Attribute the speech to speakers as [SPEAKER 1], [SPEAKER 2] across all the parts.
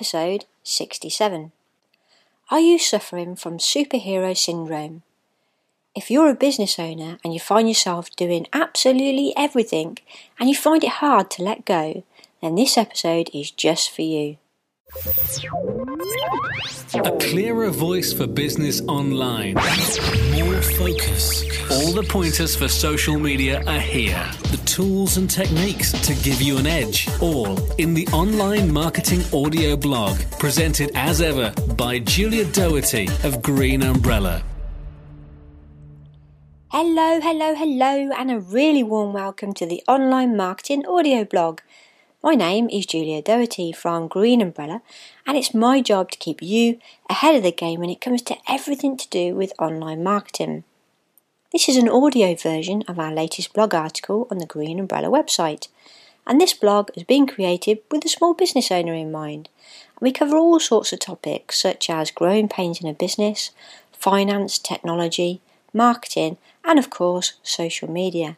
[SPEAKER 1] Episode 67. Are you suffering from superhero syndrome? If you're a business owner and you find yourself doing absolutely everything and you find it hard to let go, then this episode is just for you.
[SPEAKER 2] A clearer voice for business online. More focus. All the pointers for social media are here. The tools and techniques to give you an edge. All in the Online Marketing Audio blog. Presented as ever by Julia Doherty of Green Umbrella.
[SPEAKER 1] Hello, and a really warm welcome to the Online Marketing Audio blog. My name is Julia Doherty from Green Umbrella, and it's my job to keep you ahead of the game when it comes to everything to do with online marketing. This is an audio version of our latest blog article on the Green Umbrella website, and this blog has been created with a small business owner in mind. And we cover all sorts of topics such as growing pains in a business, finance, technology, marketing, and of course, social media.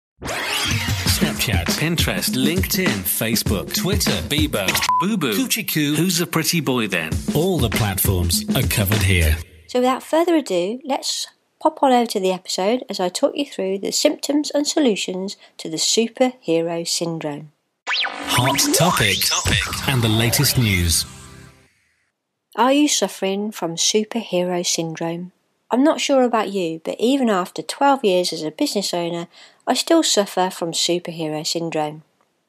[SPEAKER 2] Snapchat, Pinterest, LinkedIn, Facebook, Twitter, Bebo, Boo-Boo, Coochie-Coo, Who's a Pretty Boy Then? All the platforms are covered here.
[SPEAKER 1] So without further ado, let's pop on over to the episode as I talk you through the symptoms and solutions to the superhero syndrome.
[SPEAKER 2] Hot topic and the latest news.
[SPEAKER 1] Are you suffering from superhero syndrome? I'm not sure about you, but even after 12 years as a business owner, I still suffer from superhero syndrome.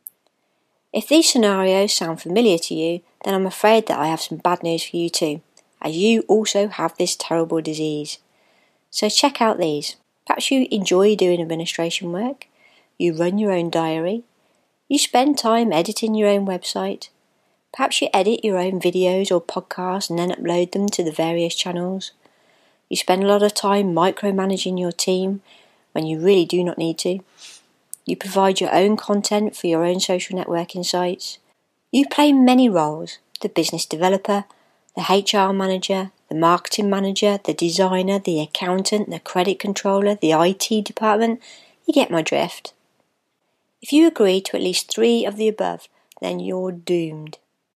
[SPEAKER 1] If these scenarios sound familiar to you, then I'm afraid that I have some bad news for you too, as you also have this terrible disease. So check out these. Perhaps you enjoy doing administration work, you run your own diary, you spend time editing your own website, perhaps you edit your own videos or podcasts and then upload them to the various channels. You spend a lot of time micromanaging your team when you really do not need to. You provide your own content for your own social networking sites. You play many roles: the business developer, the HR manager, the marketing manager, the designer, the accountant, the credit controller, the IT department. You get my drift. If you agree to at least 3 of the above, then you're doomed.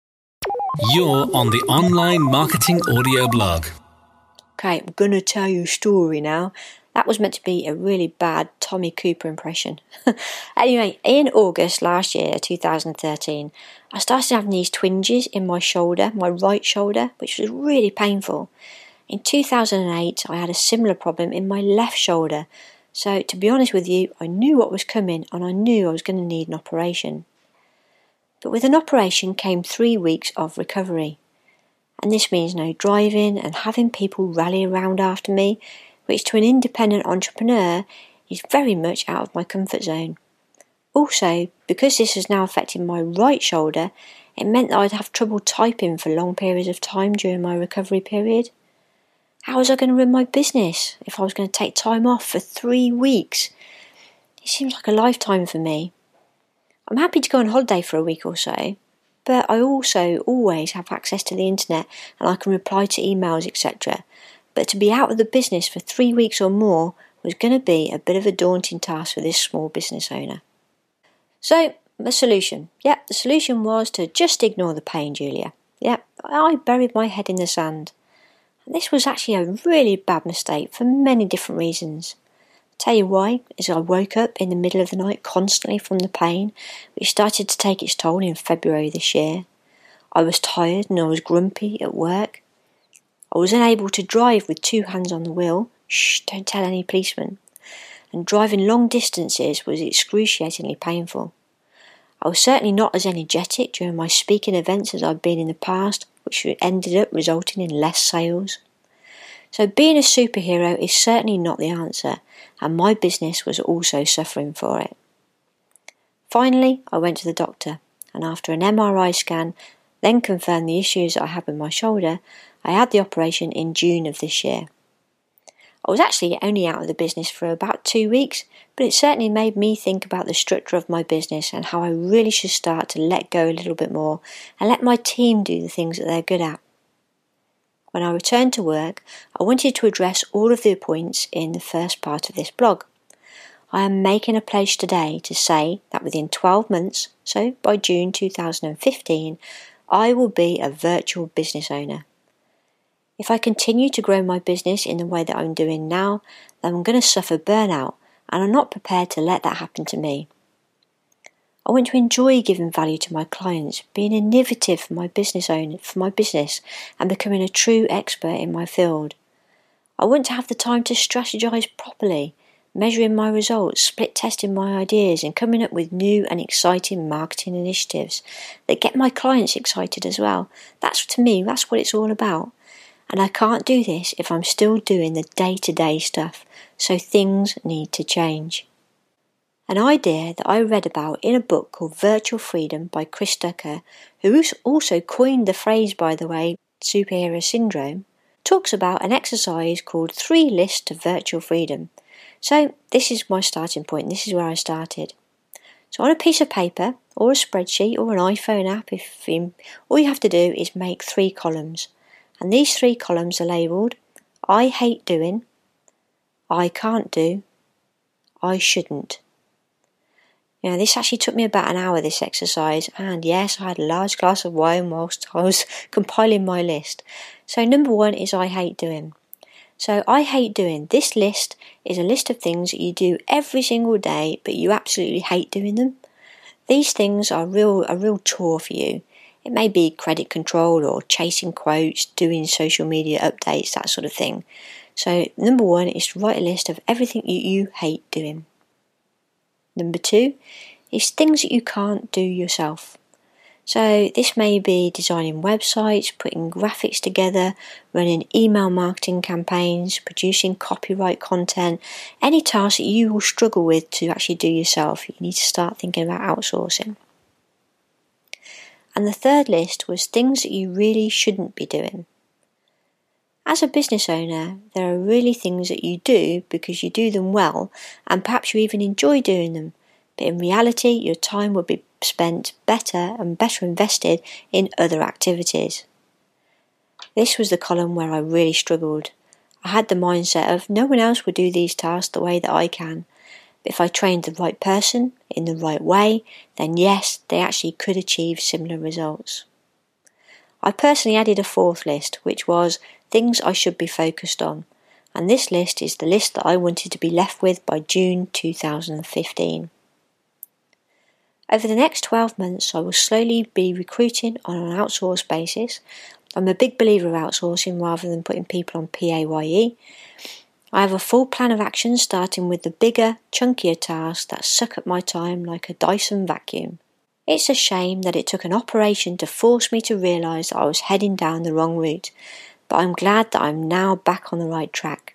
[SPEAKER 2] You're on the Online Marketing Audio blog.
[SPEAKER 1] Okay, I'm going to tell you a story now. That was meant to be a really bad Tommy Cooper impression. Anyway, in August last year, 2013, I started having these twinges in my shoulder, my right shoulder, which was really painful. In 2008, I had a similar problem in my left shoulder. So, to be honest with you, I knew what was coming and I knew I was going to need an operation. But with an operation came 3 weeks of recovery. And this means no driving and having people rally around after me, which to an independent entrepreneur is very much out of my comfort zone. Also, because this is now affecting my right shoulder, it meant that I'd have trouble typing for long periods of time during my recovery period. How was I going to run my business if I was going to take time off for 3 weeks? It seems like a lifetime for me. I'm happy to go on holiday for a week or so, but I also always have access to the internet and I can reply to emails, etc. But to be out of the business for 3 weeks or more was going to be a bit of a daunting task for this small business owner. So, the solution. The solution was to just ignore the pain, Julia. I buried my head in the sand. And this was actually a really bad mistake for many different reasons. Tell you why, is I woke up in the middle of the night constantly from the pain, which started to take its toll in February this year. I was tired and I was grumpy at work. I was unable to drive with 2 hands on the wheel. Shh, don't tell any policemen. And driving long distances was excruciatingly painful. I was certainly not as energetic during my speaking events as I'd been in the past, which ended up resulting in less sales. So being a superhero is certainly not the answer, and my business was also suffering for it. Finally, I went to the doctor, and after an MRI scan, then confirmed the issues that I had with my shoulder, I had the operation in June of this year. I was actually only out of the business for about 2 weeks, but it certainly made me think about the structure of my business and how I really should start to let go a little bit more and let my team do the things that they're good at. When I returned to work, I wanted to address all of the points in the first part of this blog. I am making a pledge today to say that within 12 months, so by June 2015, I will be a virtual business owner. If I continue to grow my business in the way that I'm doing now, then I'm going to suffer burnout, and I'm not prepared to let that happen to me. I want to enjoy giving value to my clients, being innovative for my business, and becoming a true expert in my field. I want to have the time to strategize properly, measuring my results, split testing my ideas, and coming up with new and exciting marketing initiatives that get my clients excited as well. To me, that's what it's all about. And I can't do this if I'm still doing the day-to-day stuff, so things need to change. An idea that I read about in a book called Virtual Freedom by Chris Ducker, who also coined the phrase, by the way, superhero syndrome, talks about an exercise called 3 lists to virtual freedom. So this is my starting point. This is where I started. So on a piece of paper or a spreadsheet or an iPhone app, all you have to do is make 3 columns. And these 3 columns are labelled I hate doing, I can't do, I shouldn't. Now, this actually took me about an hour, this exercise, and yes, I had a large glass of wine whilst I was compiling my list. So number 1 is I hate doing. So I hate doing. This list is a list of things that you do every single day, but you absolutely hate doing them. These things are a real chore for you. It may be credit control or chasing quotes, doing social media updates, that sort of thing. So number 1 is to write a list of everything you hate doing. Number 2 is things that you can't do yourself. So this may be designing websites, putting graphics together, running email marketing campaigns, producing copyright content, any task that you will struggle with to actually do yourself. You need to start thinking about outsourcing. And the 3rd list was things that you really shouldn't be doing. As a business owner, there are really things that you do because you do them well, and perhaps you even enjoy doing them. But in reality, your time would be spent better invested in other activities. This was the column where I really struggled. I had the mindset of no one else would do these tasks the way that I can. But if I trained the right person in the right way, then yes, they actually could achieve similar results. I personally added a 4th list, which was things I should be focused on. And this list is the list that I wanted to be left with by June 2015. Over the next 12 months, I will slowly be recruiting on an outsourced basis. I'm a big believer of outsourcing rather than putting people on PAYE. I have a full plan of action, starting with the bigger, chunkier tasks that suck up my time like a Dyson vacuum. It's a shame that it took an operation to force me to realise that I was heading down the wrong route, but I'm glad that I'm now back on the right track.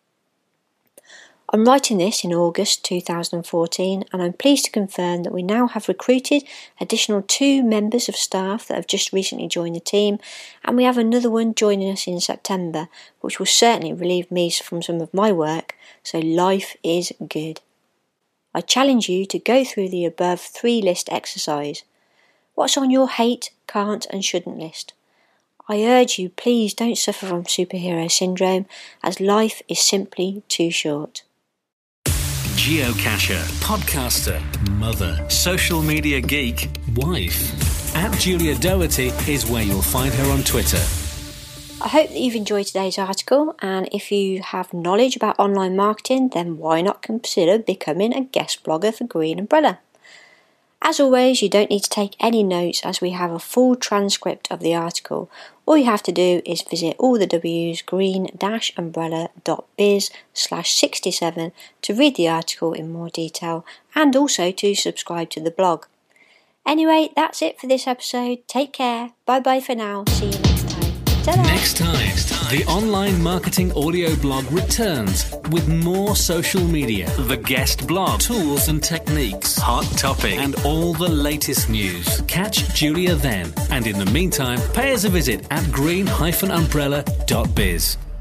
[SPEAKER 1] I'm writing this in August 2014, and I'm pleased to confirm that we now have recruited additional 2 members of staff that have just recently joined the team, and we have another one joining us in September, which will certainly relieve me from some of my work, so life is good. I challenge you to go through the above 3 list exercise. What's on your hate, can't and shouldn't list? I urge you, please don't suffer from superhero syndrome, as life is simply too short.
[SPEAKER 2] Geocacher, podcaster, mother, social media geek, wife. @Julia Doherty is where you'll find her on Twitter.
[SPEAKER 1] I hope that you've enjoyed today's article, and if you have knowledge about online marketing, then why not consider becoming a guest blogger for Green Umbrella? As always, you don't need to take any notes as we have a full transcript of the article. All you have to do is visit all the W's green-umbrella.biz/67 to read the article in more detail and also to subscribe to the blog. Anyway, that's it for this episode. Take care. Bye-bye for now. See you next time. Ta-da!
[SPEAKER 2] Next time, the online marketing audio blog returns with more social media, the guest blog, tools and techniques, hot topic, and all the latest news. Catch Julia then, and in the meantime, pay us a visit at green-umbrella.biz.